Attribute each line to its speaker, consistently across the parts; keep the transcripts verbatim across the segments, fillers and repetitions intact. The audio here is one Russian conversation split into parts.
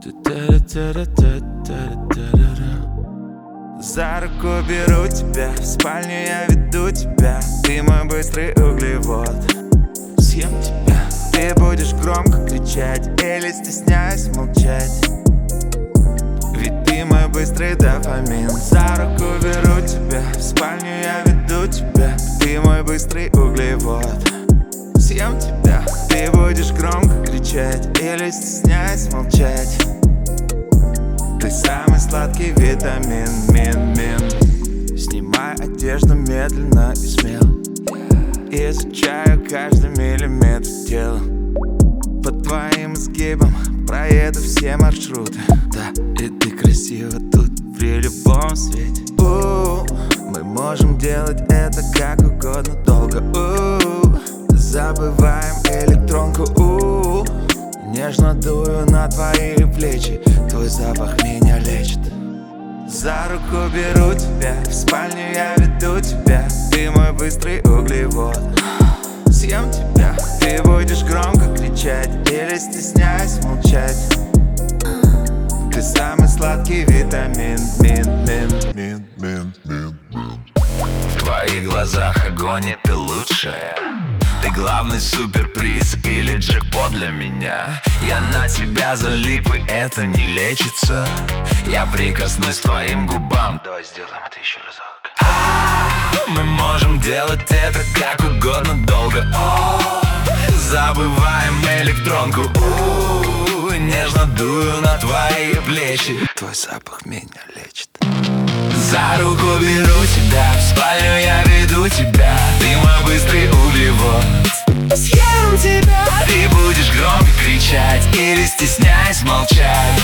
Speaker 1: За руку беру тебя, в спальню я веду тебя. Ты мой быстрый углевод, съем тебя. Ты будешь громко кричать или стесняясь молчать, ведь ты мой быстрый дофамин. За руку беру тебя, в спальню я веду тебя. Ты мой быстрый углевод, съем тебя. Ты будешь громко кричать или стесняясь молчать, ты самый сладкий витамин, мин, мин. Снимай одежду медленно и смело, изучаю каждый миллиметр тела. По твоим изгибам проеду все маршруты. Да, и ты красива тут при любом свете. У-у-у. Мы можем делать это как угодно долго. У-у-у. Забываем электронку. У-у-у. Нежно дую на твои плечи, твой запах меня лечит. За руку беру тебя, в спальню я веду тебя. Ты мой быстрый углевод, съем тебя. Ты будешь громко кричать или стесняясь молчать, ты самый сладкий витамин, мин, мин, мин, мин, мин, мин.
Speaker 2: В твоих глазах огонь, и ты лучшая. Ты главный суперприз или джекпот для меня. Я на тебя залип, и это не лечится. Я прикоснусь к твоим губам. Давай сделаем это еще разок. А-а-а, мы можем делать это как угодно долго. О-о-о, забываем электронку. У-у-у, нежно дую на твои плечи,
Speaker 1: твой запах меня лечит.
Speaker 2: За руку беру тебя, в спальню я веду тебя. Ты мой быстрый углевод, съем тебя. Ты будешь громко кричать или стесняясь молчать,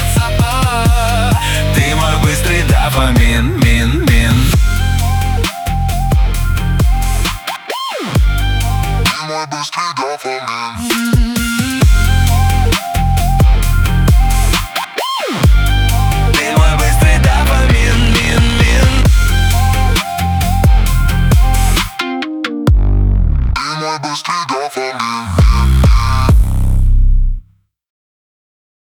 Speaker 2: ты мой быстрый дофамин, мин, мин. Ты мой быстрый дофамин. Bыстрый дофамин.